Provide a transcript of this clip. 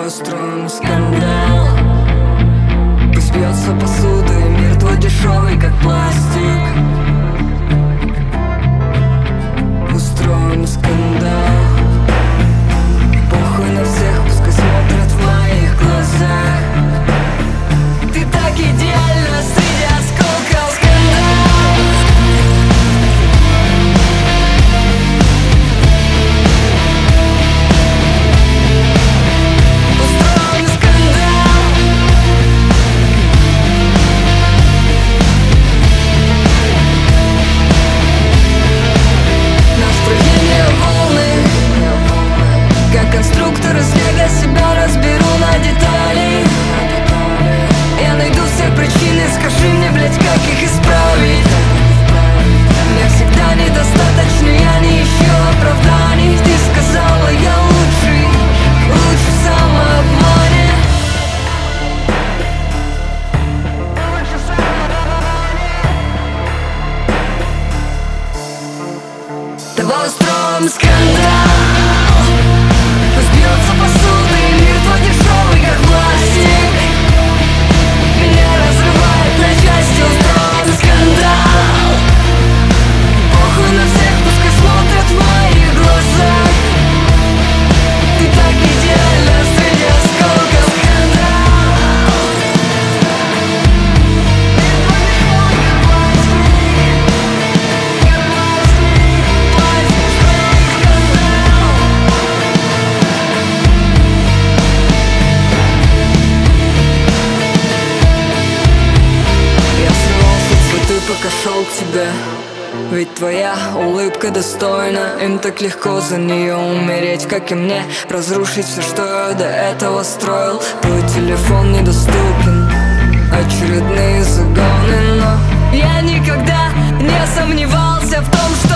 тобой устроим скандал. Пусть бьется посуда, и мир твой дешевый, как пластик. Устроим скандал. Похуй на всех, пускай смотрят в моих глазах. Ты так идеально среди осколков. Скандал. Устроим скандал. Настроение волны, как конструктор из лего, себя разберу на детали. Я найду все причины, скажи мне, блять, как их исправить. Мне всегда недостаточно, я не ищу оправданий. Ты сказала, я лучший, лучше в самообмане. Давай устроим скандал. Пусть бьется посуда, и мир твой дешевый, как пластик. Меня разрывает на части. Устроим скандал. Похуй на всех, пускай смотрят в моих глазах. Ты так идеально среди осколков. Скандал. Я срывался цветы, пока шел к тебе. Ведь твоя улыбка достойна. Им так легко за нее умереть, как и мне. Разрушить все, что я до этого строил. Твой телефон недоступен, очередные загоны. Но я никогда не сомневался в том, что